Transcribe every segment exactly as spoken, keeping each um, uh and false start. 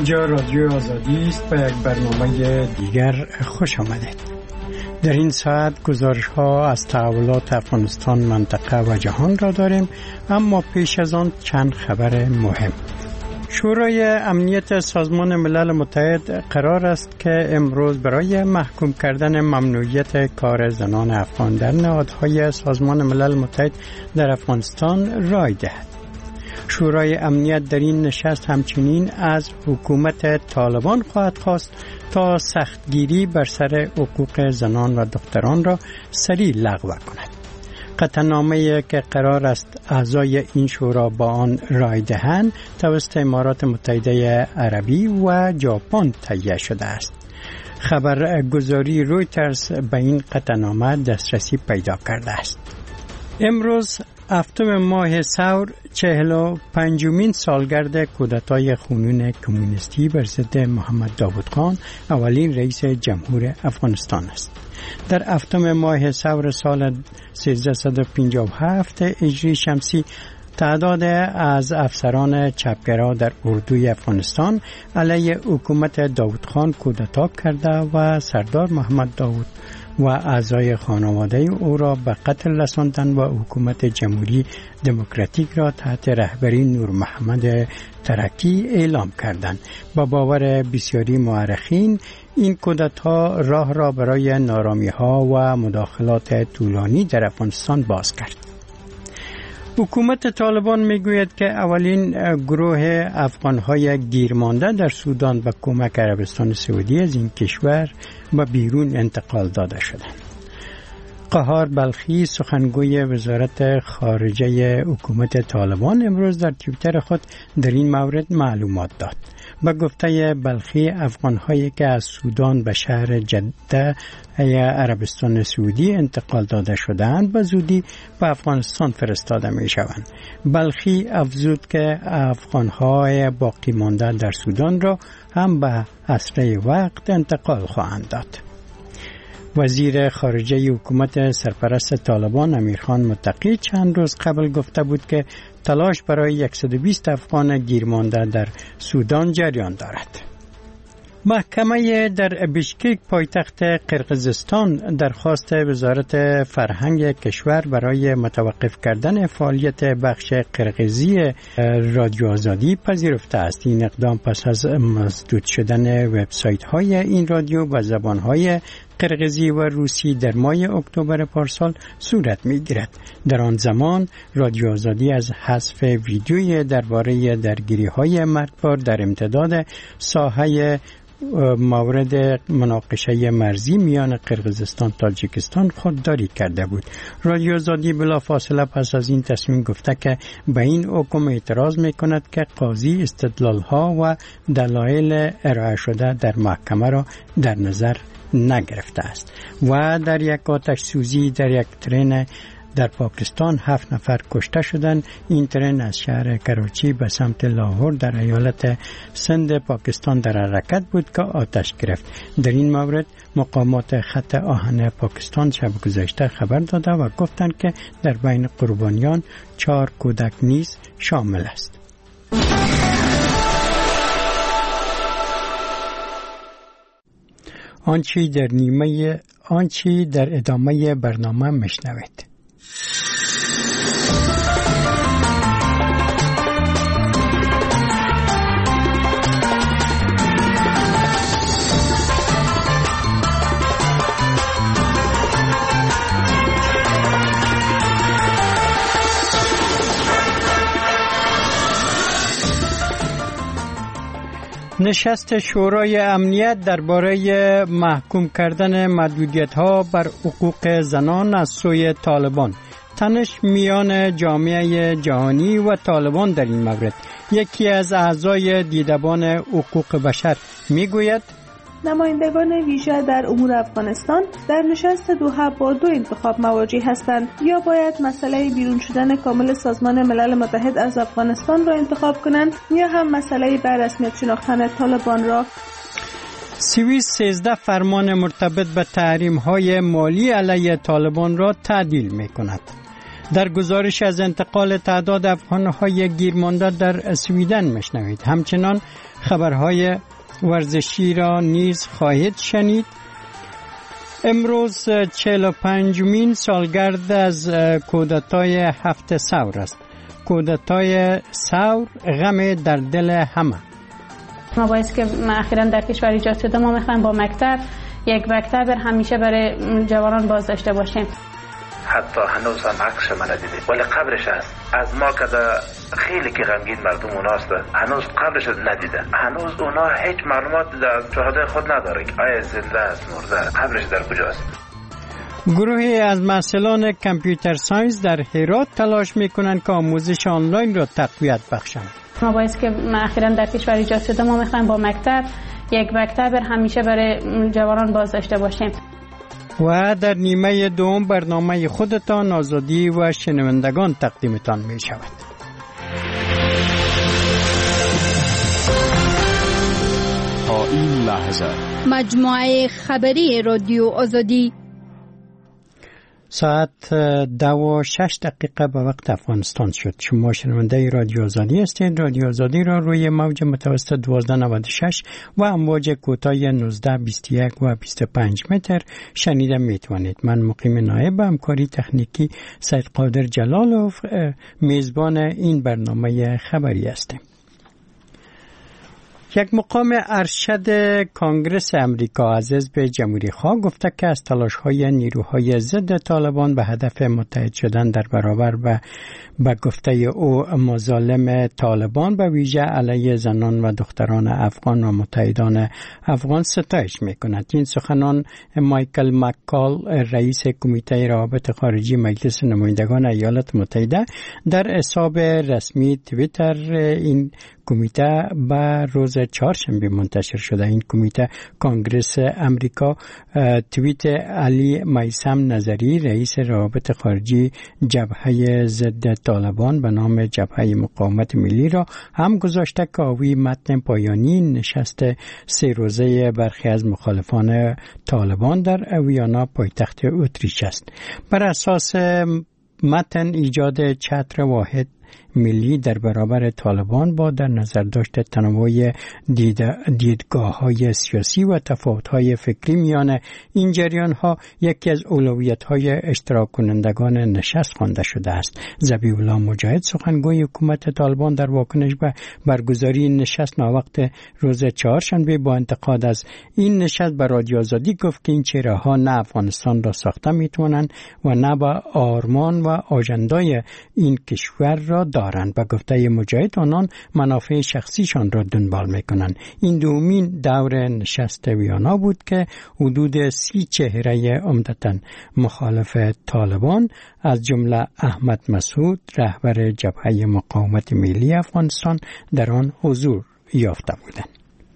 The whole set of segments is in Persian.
اینجا رادیو آزادی است. به یک برنامه دیگر خوش آمدید. در این ساعت گزارش ها از تحولات افغانستان، منطقه و جهان را داریم، اما پیش از آن چند خبر مهم. شورای امنیت سازمان ملل متحد قرار است که امروز برای محکوم کردن ممنوعیت کار زنان افغان در نهادهای سازمان ملل متحد در افغانستان رای دهد. شورای امنیت در این نشست همچنین از حکومت طالبان خواهد خواست تا سختگیری بر سر حقوق زنان و دختران را سریع لغو کند. قطعنامه‌ای که قرار است اعضای این شورا با آن رای دهند توسط امارات متحده عربی و ژاپن تهیه شده است. خبرگزاری رویترز به این قطعنامه دسترسی پیدا کرده است. امروز هفتم ماه ثور چهل و پنجمین سالگرد کودتای خونین کمونیستی بر ضد محمد داود خان، اولین رئیس جمهور افغانستان است. در هفتم ماه ثور سال سیزده و پنجاه و هفت هجری شمسی تعداد از افسران چپگرا در اردوی افغانستان علیه حکومت داود خان کودتا کرده و سردار محمد داود و اعضای خانواده او را به قتل رساندند و حکومت جمهوری دموکراتیک را تحت رهبری نور محمد ترکی اعلام کردند. با باور بسیاری مورخین این کودتا راه را برای نارامی‌ها و مداخلات طولانی در افغانستان باز کرد. حکومت طالبان میگوید که اولین گروه افغان‌های گیرمانده در سودان به کمک عربستان سعودی از این کشور به بیرون انتقال داده شدند. قهار بلخی، سخنگوی وزارت خارجه حکومت طالبان، امروز در توییتر خود در این مورد معلومات داد. با گفته بلخی، افغان‌هایی که از سودان به شهر جده عربستان سعودی انتقال داده شدند به زودی به افغانستان فرستاده می شوند. بلخی افزود که افغان‌های باقی مانده در سودان را هم به اسرع وقت انتقال خواهند داد. وزیر خارجه حکومت سرپرست طالبان امیرخان متقی چند روز قبل گفته بود که تلاش برای صد و بیست افغان گیرمانده در سودان جریان دارد. محکمه در بشکک پایتخت قرقیزستان درخواست وزارت فرهنگ کشور برای متوقف کردن فعالیت بخش قرقیزی رادیو آزادی پذیرفته است. این اقدام پس از مسدود شدن وبسایت های این رادیو به زبان های قرقیزی و روسی در ماه اکتبر پارسال صورت می‌گیرد. در آن زمان رادیو آزادی از حذف ویدیوی درباره درگیری‌های مرگبار در امتداد ساحه مورد مناقشه مرزی میان قرقیزستان تاجیکستان خودداری کرده بود. رادیو آزادی بلافاصله پس از این تصمیم گفته که به این حکم اعتراض می‌کند که قاضی استدلال‌ها و دلایل ارائه شده در محکمه را در نظر نگرفته است. و در یک آتش سوزی در یک ترن در پاکستان هفت نفر کشته شدند. این ترن از شهر کراچی به سمت لاهور در ایالت سند پاکستان در حرکت بود که آتش گرفت. در این مورد مقامات خط آهن پاکستان شب گذشته خبر داده و گفتند که در بین قربانیان چهار کودک نیز شامل است. آنچه در نیمه آنچه در ادامه برنامه مشنوید. نشست شورای امنیت درباره محکوم کردن محدودیت‌ها بر حقوق زنان از سوی طالبان. تنش میان جامعه جهانی و طالبان در این مورد. یکی از اعضای دیدبان حقوق بشر میگوید نمایندگان ویژه در امور افغانستان در نشست دوحه با دو انتخاب مواجه هستند: یا باید مسئله بیرون شدن کامل سازمان ملل متحد از افغانستان را انتخاب کنند، یا هم مسئله به رسمیت شناختن طالبان را. سوئیس سیزده فرمان مرتبط به تحریم‌های مالی علیه طالبان را تعدیل می‌کند. در گزارش از انتقال تعداد افغان‌های گیرمانده در سویدن میشنوید. همچنان خبرهای ورزشی را نیز خواهید شنید. امروز چهل و پنجمین سالگرد از کودتای هفت ثور است. کودتای ثور غم در دل همه. ما باعث که اخیراً در کشور ایجاد شده، ما میخوایم با مکتب یک مکتب همیشه برای جوانان باز داشته باشیم. حتی هنوز هم عکس من ندیده، ولی قبرش هست. از ما که خیلی که غمگین مردم اوناست، هنوز قبرش ندیده. هنوز اونا هیچ معلومات در شهدای خود نداره که آیا زنده است مرده، قبرش در کجاست. گروهی از محصلان کامپیوتر ساینس در هرات تلاش میکنند که آموزش آنلاین را تقویت بخشند. ما باعث که اخیراً در کشور ایجاد شده، ما میخوایم با مکتب یک مکتب همیشه برای جوانان باز داشته باشیم. و در نیمه دوم برنامه خودتان، آزادی و شنوندگان تقدیمتان می شود. تا این لحظه مجموعه خبری رادیو آزادی ساعت دو و شش دقیقه به وقت افغانستان شد. شما شنونده رادیو آزادی هستید. رادیو آزادی را روی موج متوسط دوازده نود و شش و امواج کوتاه نوزده بیست و یک و بیست و پنج متر شنیده میتوانید. من مقیم نایب همکاری تکنیکی سید قادر جلالوف میزبان این برنامه خبری هستم. یک مقام ارشد کنگره امریکا از حزب جمهوری خواه گفته که از تلاش‌های نیروهای ضد طالبان به هدف متحد شدن در برابر و به گفته او مظالم طالبان به ویژه علیه زنان و دختران افغان و متحدان افغان ستایش می‌کند. این سخنان مایکل مکال، رئیس کمیته روابط خارجی مجلس نمایندگان ایالات متحده، در حساب رسمی توییتر این کمیته به روز چهارشنبه منتشر شده. این کمیته کنگره امریکا توییت علی میثم نظری، رئیس روابط خارجی جبهه ضد طالبان به نام جبهه مقاومت ملی را هم گذاشته که آوی متن پایانی نشست سه روزه برخی از مخالفان طالبان در ویانا پایتخت اتریش است. بر اساس متن ایجاد چتر واحد ملی در برابر طالبان با در نظر داشت تنوع دید دیدگاه‌های سیاسی و تفاوت‌های فکری میان این جریان‌ها یکی از اولویت‌های اشتراک کنندگان نشست خوانده شده است. ذبیح الله مجاهد، سخنگوی حکومت طالبان، در واکنش به برگزاری نشست ناوقت روز چهارشنبه با انتقاد از این نشست به رادیو آزادی گفت که این چهره‌ها نه افغانستان را ساخته می‌توانند و نه به آرمان و آژندای این کشور را دارند. به گفته مجاهد آنان منافع شخصیشان را دنبال میکنند. این دومین دور نشست ویانا بود که حدود سی چهره عمدتاً مخالف طالبان از جمله احمد مسعود، رهبر جبهه مقاومت ملی افغانستان، در آن حضور یافته بودند.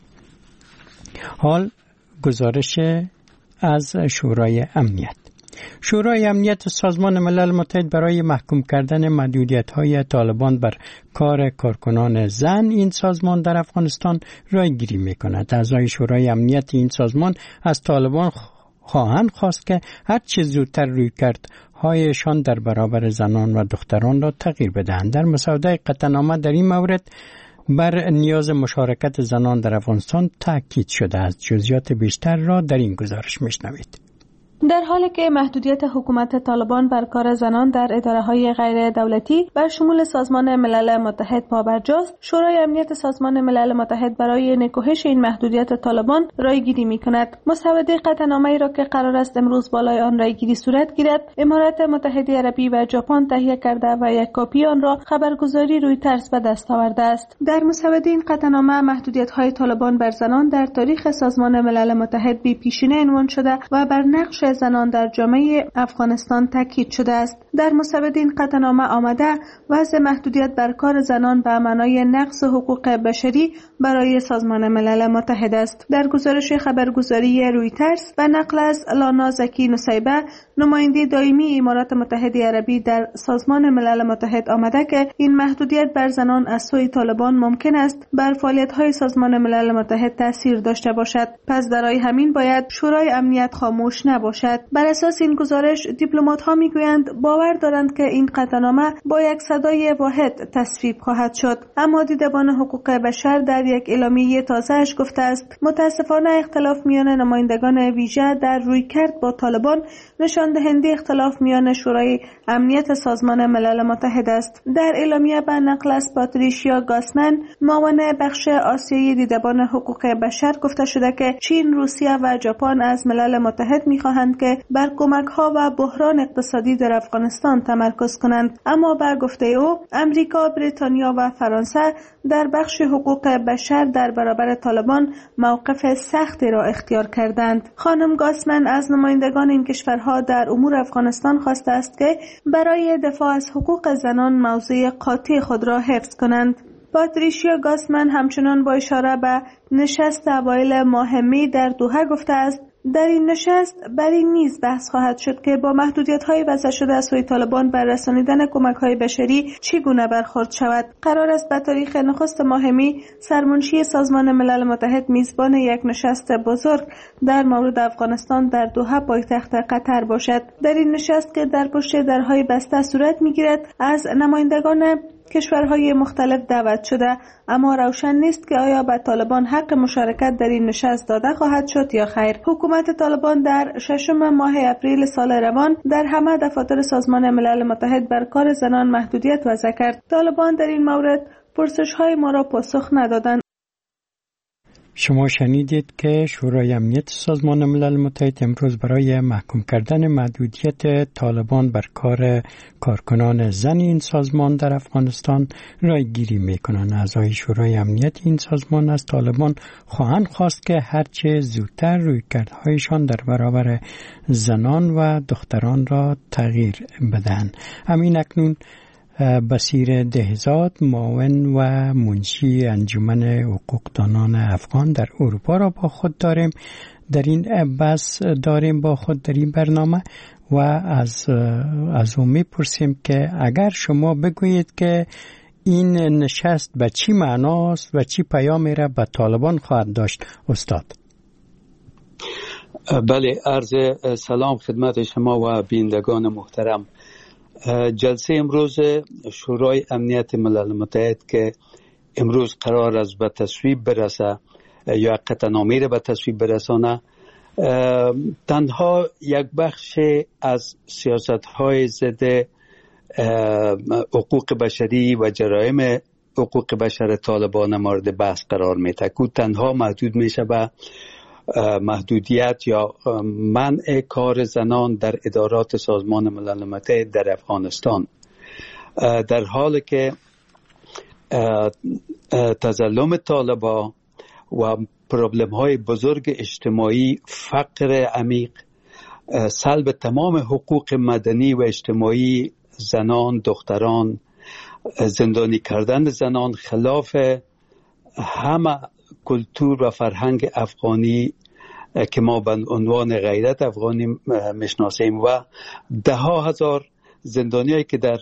حال گزارش از شورای امنیت. شورای امنیت سازمان ملل متحد برای محکوم کردن محدودیت‌های طالبان بر کار کارکنان زن این سازمان در افغانستان رایگیری می‌کند. اعضای شورای امنیت این سازمان از طالبان خواهند خواست که هر چه زودتر رویکردهایشان در برابر زنان و دختران را تغییر بدهند. در مسوده قطعنامه در این مورد بر نیاز مشارکت زنان در افغانستان تاکید شده است. جزئیات بیشتر را در این گزارش می‌شنوید. در حالی که محدودیت حکومت طالبان بر کار زنان در اداره‌های غیر دولتی بر شمول سازمان ملل متحد پابرجاست، شورای امنیت سازمان ملل متحد برای نکوهش این محدودیت طالبان رایگیری می‌کند. مسوده قطعنامه‌ای را که قرار است امروز بالای آن رایگیری صورت گیرد، امارات متحده عربی و ژاپن تهیه کرده و یک کاپی آن را خبرگزاری رویترز به دست آورده است. در مسوده این قطعنامه محدودیت‌های طالبان بر زنان در تاریخ سازمان ملل متحد بی پیشینه عنوان شده و بر نقش زنان در جامعه افغانستان تاکید شده است. در مسوده این قطعنامه آمده وضع محدودیت بر کار زنان به معنای نقض حقوق بشری برای سازمان ملل متحد است. در گزارش خبرگزاری رویترز و نقل از لانا زکی نصیبه، نماینده دائمی امارات متحده عربی در سازمان ملل متحد، آمده که این محدودیت بر زنان از سوی طالبان ممکن است بر فعالیت‌های سازمان ملل متحد تاثیر داشته باشد. پس برای همین باید شورای امنیت خاموش نباشد. باشد. بر اساس این گزارش دیپلمات‌ها میگویند باور دارند که این قطعنامه با یک صدای واحد تصویب خواهد شد. اما دیدبان حقوق بشر در یک اعلامیه تازه‌اش گفته است متاسفانه اختلاف میان نمایندگان ویژه در رویکرد با طالبان نشان دهنده اختلاف میان شورای امنیت سازمان ملل متحد است. در اعلامیه به نقل از پاتریشیا گاسمن، معاون بخش آسیایی دیدبان حقوق بشر، گفته شده که چین، روسیه و ژاپن از ملل متحد می‌خواهند که بر کمک‌ها و بحران اقتصادی در افغانستان تمرکز کنند، اما به گفته او امریکا، بریتانیا و فرانسه در بخش حقوق بشر در برابر طالبان موقف سختی را اختیار کردند. خانم گاسمن از نمایندگان این کشورها در امور افغانستان خواسته است که برای دفاع از حقوق زنان موضع قاطع خود را حفظ کنند. پاتریشیا گاسمن همچنان با اشاره به نشست اوایل ماه می در دوحه گفته است در این نشست بر این نیز بحث خواهد شد که با محدودیت‌های وضع شده از سوی طالبان بر رسانیدن کمک‌های بشری چگونه برخورد شود. قرار است به تاریخ نخست ماه می سرمنشی سازمان ملل متحد میزبان یک نشست بزرگ در مورد افغانستان در دوحه پایتخت قطر باشد. در این نشست که در پشت درهای بسته صورت می‌گیرد از نمایندگان کشورهای مختلف دعوت شده، اما روشن نیست که آیا به طالبان حق مشارکت در این نشست داده خواهد شد یا خیر. حکومت طالبان در ششم ماه اپریل سال روان در همه دفاتر سازمان ملل متحد بر کار زنان محدودیت وضع کرد. طالبان در این مورد پرسش‌های ما را پاسخ ندادند. شما شنیدید که شورای امنیت سازمان ملل متحد امروز برای محکوم کردن محدودیت طالبان بر کار کارکنان زن این سازمان در افغانستان رای گیری می کنند. اعضای شورای امنیت این سازمان از طالبان خواهند خواست که هرچه زودتر رویکردهایشان در برابر زنان و دختران را تغییر بدهند. همین اکنون بصیر دهزاد، معاون و منشی انجمن حقوقدانان افغان در اروپا را با خود داریم. در این بحث داریم با خود در این برنامه و از از او میپرسیم که اگر شما بگویید که این نشست به چی معناست و چی پیامی را به طالبان خواهد داشت استاد. بله، عرض سلام خدمت شما و بینندگان محترم. جلسه امروز شورای امنیت ملل متحد که امروز قرار است به تصویب برسه یا قطعنامه را به تصویب برسانه، تنها یک بخش از سیاست‌های ضد حقوق بشری و جرایم حقوق بشر طالبان مورد بحث قرار می‌گیرد که تنها محدود میشه به محدودیت یا منع کار زنان در ادارات سازمان ملل متحد در افغانستان، در حالی که تظلم طالبان و پرابلم های بزرگ اجتماعی، فقر عمیق، سلب تمام حقوق مدنی و اجتماعی زنان، دختران، زندانی کردن زنان، خلاف همه کلتور و فرهنگ افغانی که ما به عنوان غیرت افغانی میشناسیم و ده ها هزار زندانیایی که در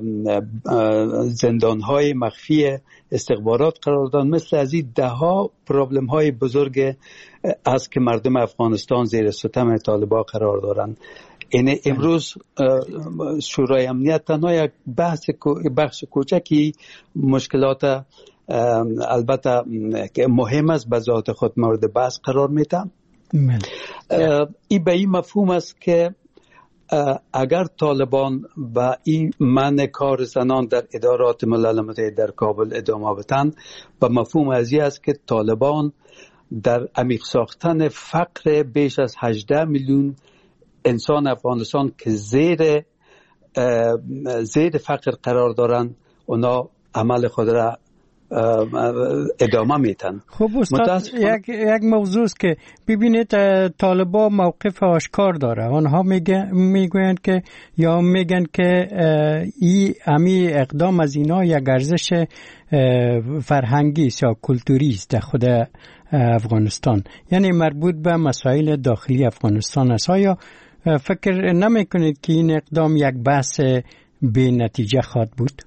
زندانهای مخفی استخبارات قرار دارند، مثل از این ده ها پرابلم های بزرگ است که مردم افغانستان زیر ستم طالبان قرار دارند. این امروز شورای امنیت تنها یک بحث بخش کوچکی مشکلات البته که مهم است به ذات خود مورد بحث قرار میده. این به این مفهوم است که اگر طالبان با این منع کار زنان در ادارات ملل متحد در کابل ادامه بدن، به مفهوم از این است که طالبان در عمیق ساختن فقر بیش از هجده میلیون انسان افغانستان که زیر زیر فقر قرار دارند، اونا عمل خود را ادامه میتن. خب استاد، یک یک موضوع است که ببینید طالبان موقف آشکار داره. آنها میگویند که یا میگن که این امی اقدام از اینا یک ارزش فرهنگی است یا کلتوری است در خود افغانستان، یعنی مربوط به مسائل داخلی افغانستان است. آیا فکر نمیکنید که این اقدام یک بحث بی نتیجه خواهد بود؟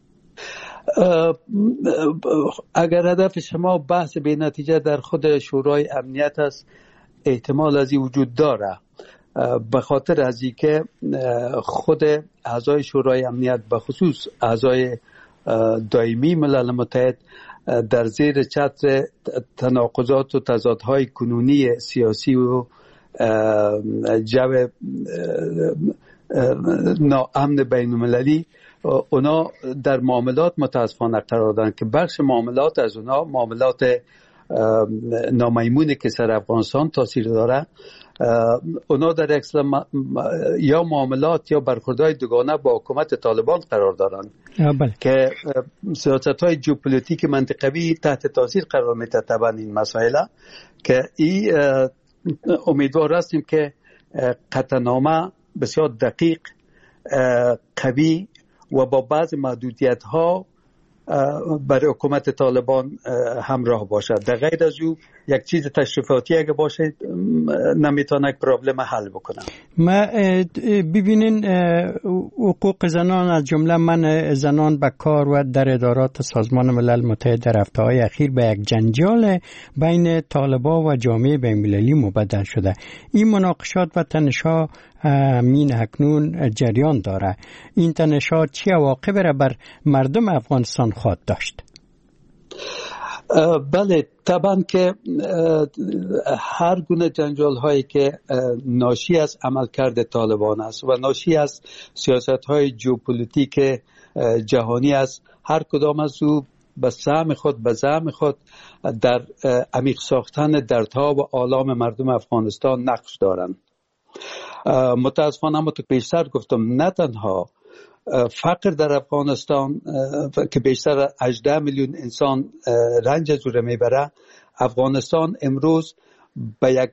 اگر هدف شما بحث به نتیجه در خود شورای امنیت است، احتمال از این وجود داره، به خاطر از اینکه خود اعضای شورای امنیت به خصوص اعضای دائمی ملل متحد در زیر چتر تناقضات و تضادهای کنونی سیاسی و جو ناامن بین المللی اونا در معاملات متاسفانه قرار دارن که بخش معاملات از اونا معاملات نامیمونی که سر افغانستان تاثیر داره، اونا در اکثر یا معاملات یا برخوردهای دوگانه با حکومت طالبان قرار دارن که سیاست‌های ژئوپلیتیک منطقوی تحت تاثیر قرار میده. طبعا این مسائل که این امیدوار هستیم که قطعنامه بسیار دقیق، قوی و با بعض محدودیت‌ها برای حکومت طالبان همراه باشد. در غیر از او یک چیز تشریفاتی اگه باشه نمیتونه پرابلم حل بکنه. ما ببینین حقوق زنان از جمله من زنان به کار و در ادارات سازمان ملل متحد در هفته‌های اخیر به یک جنجال بین طالبان و جامعه بین‌المللی مبدل شده. این مناقشات و تنش‌ها مین اکنون جریان داره. این تنش‌ها چه عواقبی را بر مردم افغانستان خواهد داشت؟ بله، طبعا که هر گونه جنجال هایی که ناشی از عملکرد طالبان است و ناشی از سیاست های ژئوپلیتیک جهانی است، هر کدام از او به سهم خود به زعم خود در عمیق ساختن دردها و آلام مردم افغانستان نقش دارند. متاسفانه همونطور که بیشتر گفتم، نه تنها فقر در افغانستان که بیشتر هجده میلیون انسان رنج از او میبره، افغانستان امروز به یک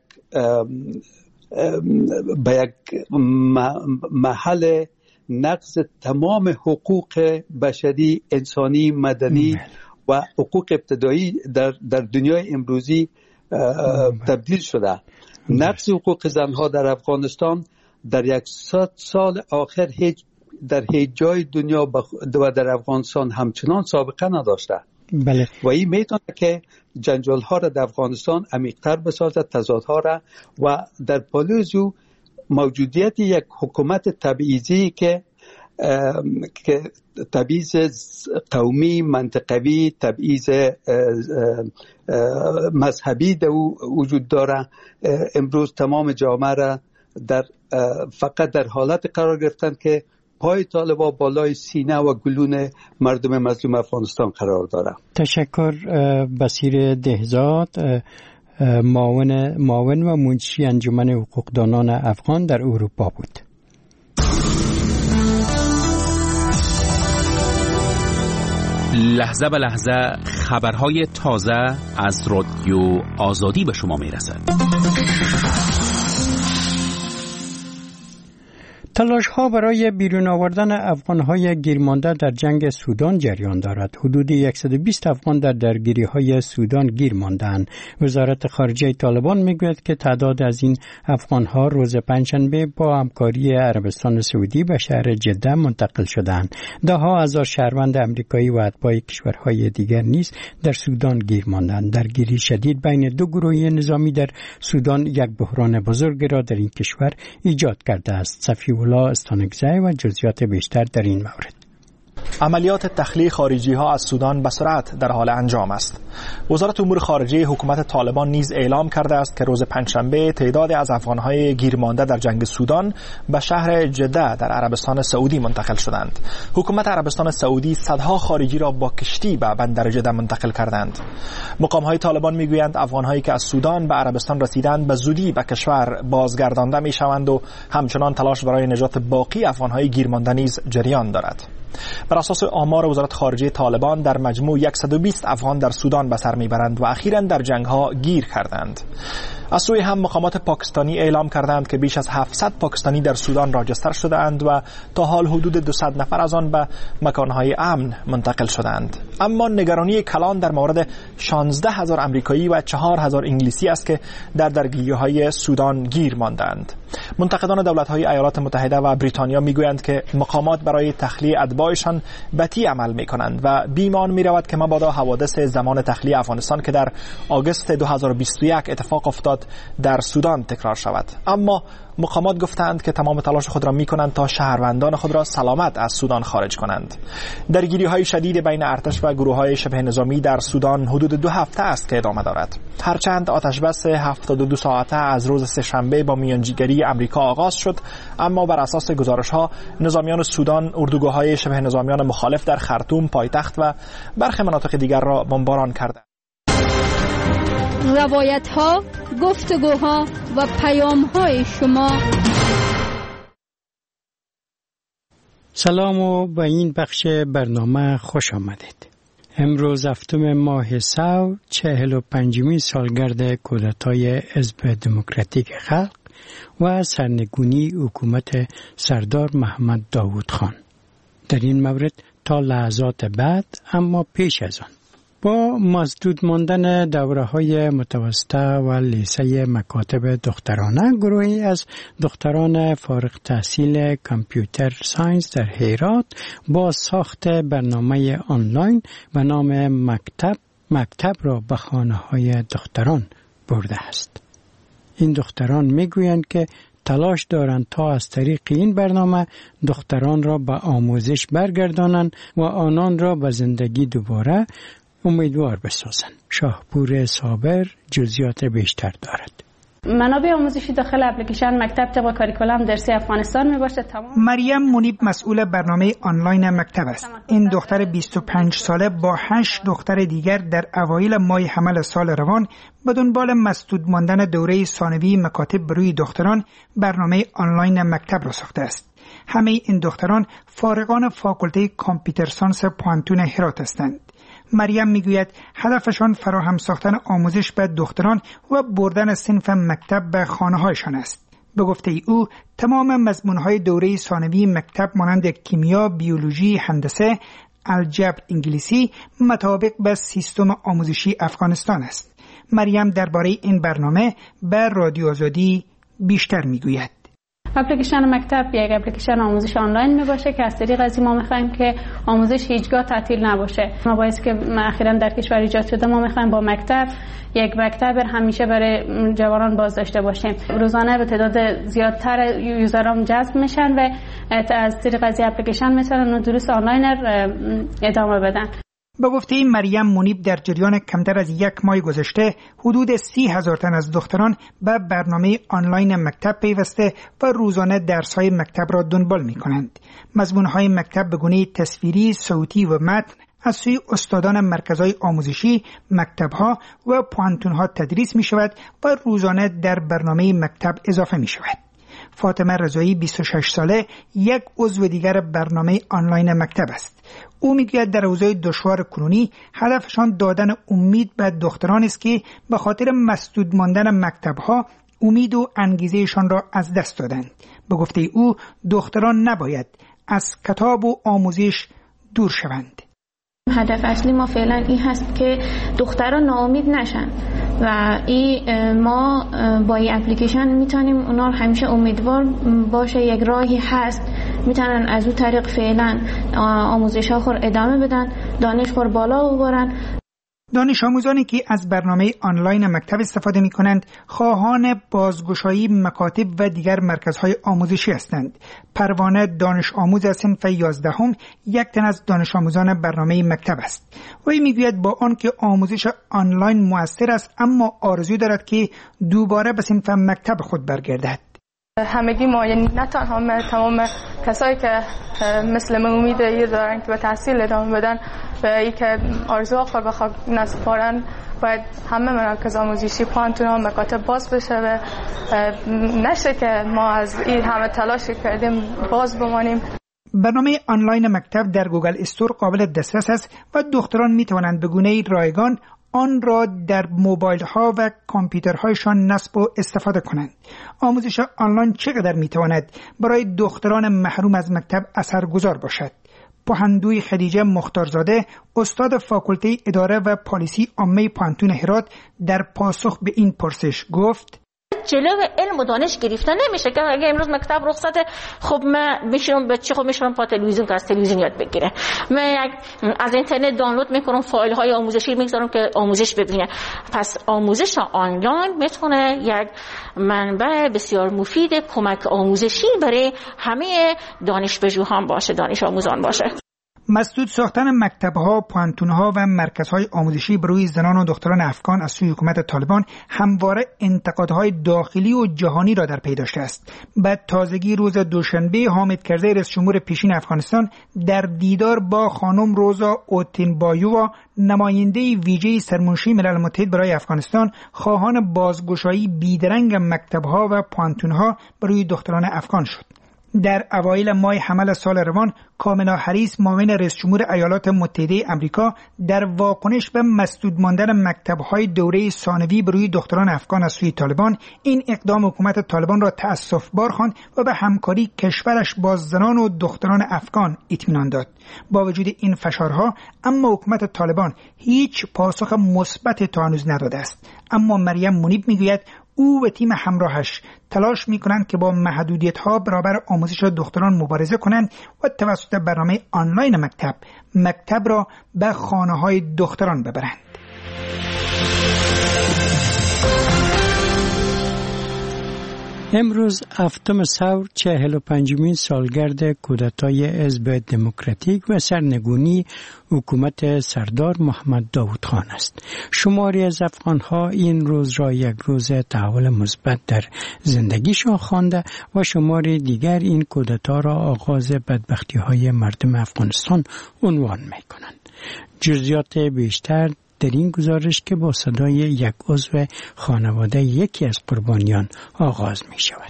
به یک محل نقض تمام حقوق بشری، انسانی، مدنی و حقوق ابتدایی در در دنیای امروزی تبدیل شده. نقض حقوق زنها در افغانستان در یک سال آخر هیچ در هیچ جای دنیا و در افغانستان همچنان سابقه نداشته. بله. و این میتونه که جنجال ها را در افغانستان عمیق‌تر بسازد، تضادها را، و در پالوزو موجودیت یک حکومت تبعیضی که که تبعیض قومی، منطقوی، تبعیض مذهبی در وجود داره، امروز تمام جامعه را در فقط در حالت قرار گرفتن که پای طالبان بالای سینه و گلون مردم مظلوم افغانستان قرار داره. تشکر. بصیر دهزاد، معاون معاون و منشی انجمن حقوقدانان افغان در اروپا بود. لحظه به لحظه خبرهای تازه از رادیو آزادی به شما میرسد. تلاش ها برای بیرون آوردن افغان های گیرمانده در جنگ سودان جریان دارد. حدود صد و بیست افغان در درگیری های سودان گیر ماندند. وزارت خارجه طالبان میگوید که تعداد از این افغان ها روز پنجشنبه با همکاری عربستان سعودی به شهر جده منتقل شدند. ده ها هزار شهروند امریکایی و اتباع کشورهای دیگر نیز در سودان گیر ماندند. درگیری شدید بین دو گروه نظامی در سودان یک بحران بزرگ را در این کشور ایجاد کرده است. صفی الله استانکزی و جزئیات بیشتر در این مورد. عملیات تخلیه خارجی ها از سودان به سرعت در حال انجام است. وزارت امور خارجه حکومت طالبان نیز اعلام کرده است که روز پنجشنبه تعدادی از افغان‌های گیرمانده در جنگ سودان به شهر جده در عربستان سعودی منتقل شدند. حکومت عربستان سعودی صدها خارجی را با کشتی به بندر جده منتقل کردند. مقام‌های طالبان میگویند افغان‌هایی که از سودان به عربستان رسیدند به زودی به کشور بازگردانده میشوند و همچنان تلاش برای نجات باقی افغان‌های گیرمانده نیز جریان دارد. بر اساس آمار وزارت خارجه طالبان در مجموع صد و بیست افغان در سودان به سر میبرند و اخیراً در جنگ‌ها گیر کردند. از سوی هم مقامات پاکستانی اعلام کردند که بیش از هفتصد پاکستانی در سودان راجستر شده‌اند و تا حال حدود دویست نفر از آن به مکان‌های امن منتقل شدند. اما نگرانی کلان در مورد شانزده هزار امریکایی و چهار هزار انگلیسی است که در درگیری‌های سودان گیر ماندند. منتقدان دولت‌های ایالات متحده و بریتانیا میگویند که مقامات برای تخلیه اتباعشان بتی عمل می‌کنند و بیمان می‌رود که مبادا حوادث زمان تخلیه افغانستان که در آگوست دو هزار و بیست و یک اتفاق افتاد در سودان تکرار شود. اما مقامات گفتند که تمام تلاش خود را می‌کنند تا شهروندان خود را سلامت از سودان خارج کنند. درگیری‌های شدید بین ارتش و گروه‌های شبه نظامی در سودان حدود دو هفته است که ادامه دارد. هرچند آتشبس هفتاد و دو ساعته از روز سه‌شنبه با میانجیگری آمریکا آغاز شد، اما بر اساس گزارش‌ها نظامیان سودان اردوگاه‌های شبه نظامیان مخالف در خرطوم پایتخت و برخی مناطق دیگر را بمباران کردند. روایت‌ها، گفتگوها و پیام‌های شما. سلام و به این بخش برنامه خوش آمدید. امروز هفتم ماه سو چهل و پنجمین سالگرد کودتای حزب دموکراتیک خلق و سرنگونی حکومت سردار محمد داوود خان. در این مورد تا لحظات بعد اما پیش از آن با مسدود ماندن دوره‌های متوسطه و لیسه مکاتب دخترانه، گروهی از دختران فارغ تحصیل کامپیوتر ساینس در هرات با ساخت برنامه آنلاین به نام مکتب مکتب را به خانه‌های دختران برده است. این دختران میگویند که تلاش دارند تا از طریق این برنامه دختران را به آموزش برگردانند و آنان را به زندگی دوباره امیدوار بسازند. شاهپور صابر جزئیات بیشتر دارد. منابع آموزشی داخل اپلیکیشن مکتب طبق کاریکولم درسی افغانستان می باشه. تمام مریم منیب مسئول برنامه آنلاین مکتب است. این دختر بیست و پنج ساله با هشت دختر دیگر در اوایل ماه حمل سال روان به دنبال مسدود ماندن دوره ثانوی مکاتب بروی دختران برنامه آنلاین مکتب را ساخته است. همه این دختران فارغان فاکولته کامپیوتر ساینس پوانتون هرات هستند. مریم میگوید هدفشان فراهم ساختن آموزش به دختران و بردن صنف مکتب به خانه‌هایشان است. به گفته او تمام مضمون‌های دوره ثانوی مکتب مانند کیمیا، بیولوژی، هندسه، الجبر، انگلیسی مطابق به سیستم آموزشی افغانستان است. مریم درباره این برنامه به رادیو آزادی بیشتر میگوید. اپلیکیشن مکتب یک اپلیکیشن آموزش آنلاین می باشه که از طریق از ما می‌خوایم که آموزش هیچگاه تعطیل نباشه. ما باعث که اخیراً در کشور ایجاد شده، ما می‌خوایم با مکتب یک مکتب همیشه برای جوانان باز داشته باشیم. روزانه به تعداد زیادتر یوزرام جذب میشن و از طریق از اپلیکیشن میتونن دروس آنلاین ادامه بدن. با گفته مریم منیب در جریان کمتر از یک ماه گذشته حدود سی هزار تن از دختران به برنامه آنلاین مکتب پیوسته و روزانه درس‌های مکتب را دنبال می‌کنند. مضمون‌های مکتب به گونه تصویری، صوتی و متن از سوی استادان مرکزهای آموزشی، مکتب‌ها و پوانتون‌ها تدریس می‌شود و روزانه در برنامه مکتب اضافه می‌شود. فاطمه رضایی بیست و شش ساله یک عضو دیگر برنامه آنلاین مکتب است. او میگوید در اوضاع دشوار کنونی هدفشان دادن امید به دختران است که به خاطر مسدود ماندن مکتب‌ها امید و انگیزهشان را از دست دادند. به گفته او دختران نباید از کتاب و آموزش دور شوند. هدف اصلی ما فعلا این هست که دختران ناامید نشن و این ما با این اپلیکیشن میتونیم اونا همیشه امیدوار باشه یک راهی هست میتونن از اون طریق فعلا آموزش ها خور ادامه بدن، دانش خور بالا ببرن. دانش آموزانی که از برنامه آنلاین مکتب استفاده می کنند خواهان بازگشایی مکاتب و دیگر مرکزهای آموزشی هستند. پروانه دانش آموز صنف یازدهم یک تن از دانش آموزان برنامه مکتب است. وی میگوید با آنکه آموزش آنلاین موثر است اما آرزو دارد که دوباره به صنف مکتب خود برگردد. همگی ما، یعنی نه تنها تمام کسایی که مثل من امید این دارن که به تحصیل ادامه بدن و ای که آرزو آخر بخواب نسپارن، باید همه مراکز آموزشی پوانتون ها مکاتب باز بشه و نشه که ما از این همه تلاشی کردیم باز بمانیم. برنامه آنلاین مکتب در گوگل استور قابل دسترس است و دختران می توانند به گونه رایگان آن را در موبایل ها و کامپیوترهایشان نصب و استفاده کنند. آموزش آنلاین چقدر می تواند برای دختران محروم از مکتب اثرگذار باشد؟ پوهندوی خدیجه مختارزاده، استاد فاکولته اداره و پالیسی عامه پوانتون هرات، در پاسخ به این پرسش گفت: جلو علم و دانش گرفته نمیشه که اگه امروز مکتب رخصت، خب من میشم بچه خب میشم پا تلویزیون که از تلویزیون یاد بگیره، من از اینترنت دانلود میکنم فایل های آموزشی میذارم که آموزش ببینه. پس آموزش آنلاین میتونه یک منبع بسیار مفید کمک آموزشی برای همه دانشپژوهان باشه، دانش آموزان باشه. مسدود ساختن مکتب‌ها، پوانتون‌ها و مرکزهای آموزشی برای زنان و دختران افغان از سوی حکومت طالبان همواره انتقادهای داخلی و جهانی را در پی داشته است. بعد تازگی روز دوشنبه حامد کرزی رئیس جمهور پیشین افغانستان در دیدار با خانم روزا اوتینبایووا، نماینده ویژه سرمنشی ملل متحد برای افغانستان، خواهان بازگشایی بیدرنگ مکتب‌ها و پوانتون‌ها برای دختران افغان شد. در اوایل ماه حمل سال روان، کاملا هریس معاون رئیس جمهور ایالات متحده آمریکا در واکنش به مسدود ماندن مکتب‌های دوره ثانوی برای دختران افغان از سوی طالبان، این اقدام حکومت طالبان را تأسف‌بار خواند و به همکاری کشورش با زنان و دختران افغان اطمینان داد. با وجود این فشارها، اما حکومت طالبان هیچ پاسخ مثبت تا هنوز نداده است. اما مریم منیب میگوید او و تیم همراهش تلاش میکنند که با محدودیت‌ها برابر آموزش دختران مبارزه کنند و توسط برنامه آنلاین مکتب مکتب را به خانه‌های دختران ببرند. امروز هفتم ثور چهل و پنجمین سالگرد کودتای حزب دموکراتیک و سرنگونی حکومت سردار محمد داود خان است. شماری از افغان‌ها این روز را یک روز تحول مثبت در زندگیشان خوانده و شماری دیگر این کودتا را آغاز بدبختی‌های مردم افغانستان عنوان می‌کنند. جزئیات بیشتر در این گزارش که با صدای یک عضو خانواده یکی از قربانیان آغاز می شود.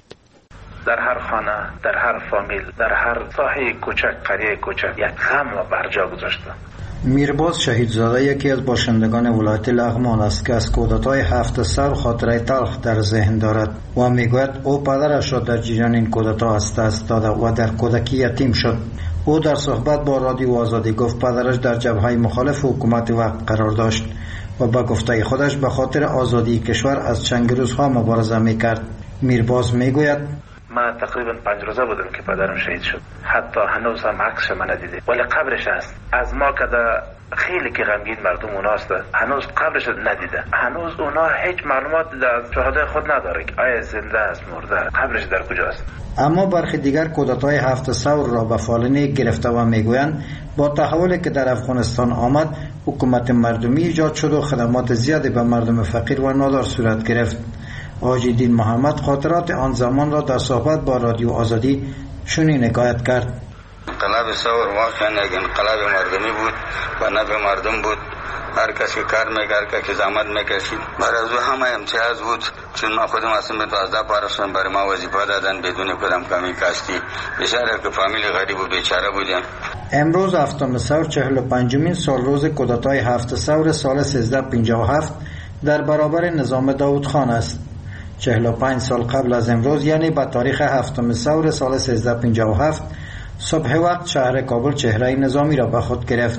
در هر خانه، در هر فامیل، در هر ساحه کوچک، قریه کوچک یک غم و برجا گذاشته. میرباز شهیدزاده یکی از باشندگان ولایت لغمان است که از کودتای هفت ثور خاطره تلخ در ذهن دارد و میگوید او پدرش را در جریان این کودتا از دست داده و در کودکی یتیم شد. او در صحبت با رادیو آزادی گفت پدرش در جبهه مخالف حکومت وقت قرار داشت و با گفته خودش به خاطر آزادی کشور از چند روزها مبارزه میکرد. میرباز میگوید من تقریبا پنج روزه بودم که پدرم شهید شد. حتی هنوز هم عکسش من ندیده، ولی قبرش هست. از ما که خیلی که غمگین مردم اوناست، هنوز قبرش ندیده. هنوز اونا هیچ معلومات در شهدای خود نداره که آیا زنده است مرده، قبرش در کجاست. اما برخی دیگر کودتای هفت ثور را به فالنی گرفته و میگویند با تحولی که در افغانستان آمد، حکومت مردمی ایجاد شد و خدمات زیادی به مردم فقیر و نادار صورت گرفت. حاجی دین محمد خاطرات آن زمان را در صحبت با رادیو آزادی چنین حکایت کرد. انقلاب ثور واقعا یک انقلاب مردمی بود و نفع مردم بود. هر کسی کار میکرد، هر کسی زحمت میکشید. برای او همه امتیاز بود، چون ما خودم اصلا به دوازده پارسان برای ما وظیفه دادن بدون کدام کمی کاستی. بیچاره که فامیل غریب و بیچاره بودیم. امروز هفتم ثور چهل و پنجمین سال روز کودتای هفت ثور سال سیزده پنجاه و هفت در برابر نظام داود خان است. چهل و پنج سال قبل از امروز، یعنی به تاریخ هفتم ثور سال سیزده پنجاه و هفت، صبح وقت شهر کابل چهره نظامی را به خود گرفت.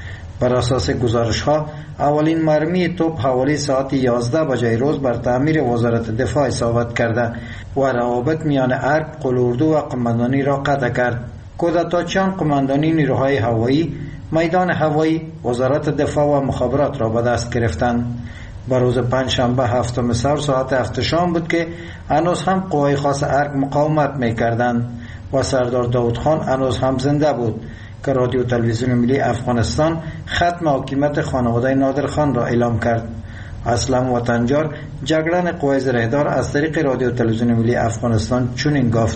بر اساس گزارش ها، اولین مرمی توپ حوالی ساعت یازده بجه روز بر تعمیر وزارت دفاع اصابت کرده و روابط میان ارگ، قلاردو و قماندانی را قطع کرد. کودتاچیان قماندانی نیروهای هوایی، میدان هوایی، وزارت دفاع و مخابرات را به دست گرفتند. بر روز پنجشنبه هفتم ثور ساعت هفت شام بود که هنوز هم قوای خاص ارگ مقاومت میکردند و سردار داود خان هنوز هم زنده بود که رادیو تلویزیون ملی افغانستان ختم حکومت خانواده نادر خان را اعلام کرد. اسلم وطنجار، جگران قوای زرهدار، از طریق رادیو تلویزیون ملی افغانستان چنین گفت: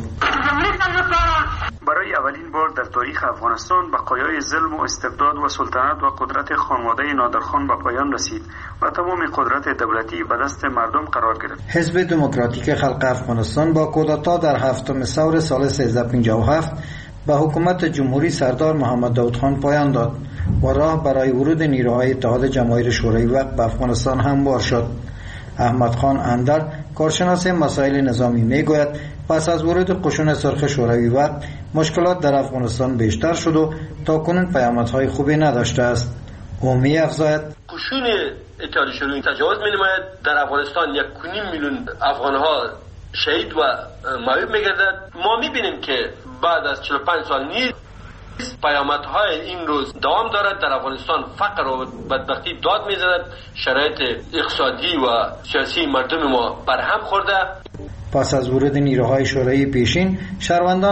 برای اولین بار در تاریخ افغانستان بقایای ظلم و استبداد و سلطنت و قدرت خانواده نادرخان به پایان رسید و تمام قدرت دولتی به دست مردم قرار گرفت. حزب دموکراتیک خلق افغانستان با کودتا در هفتم ثور سال سیزده پنجاه و هفت به حکومت جمهوری سردار محمد داود خان پایان داد و راه برای ورود نیروهای اتحاد جماهیر شوروی وقت به افغانستان هموار شد. احمد خان اندر، کارشناس مسائل نظامی، میگوید پس از ورود قشون سرخ شوروی وقت مشکلات در افغانستان بیشتر شد و تاکنون پیامدهای خوبی نداشته است. او می افزاید قشون اتحاد شوروی تجاوز می‌نماید. در افغانستان یک و نیم میلیون افغان‌ها شهید و معیوب می‌گردد. ما می‌بینیم که بعد از چهل و پنج سال نیز پیامدهای این روز دوام دارد. در افغانستان فقر و بدبختی داد می‌زند. شرایط اقتصادی و سیاسی مردم ما برهم خورده. پس از ورود نیروهای شوروی پیشین، شهروندان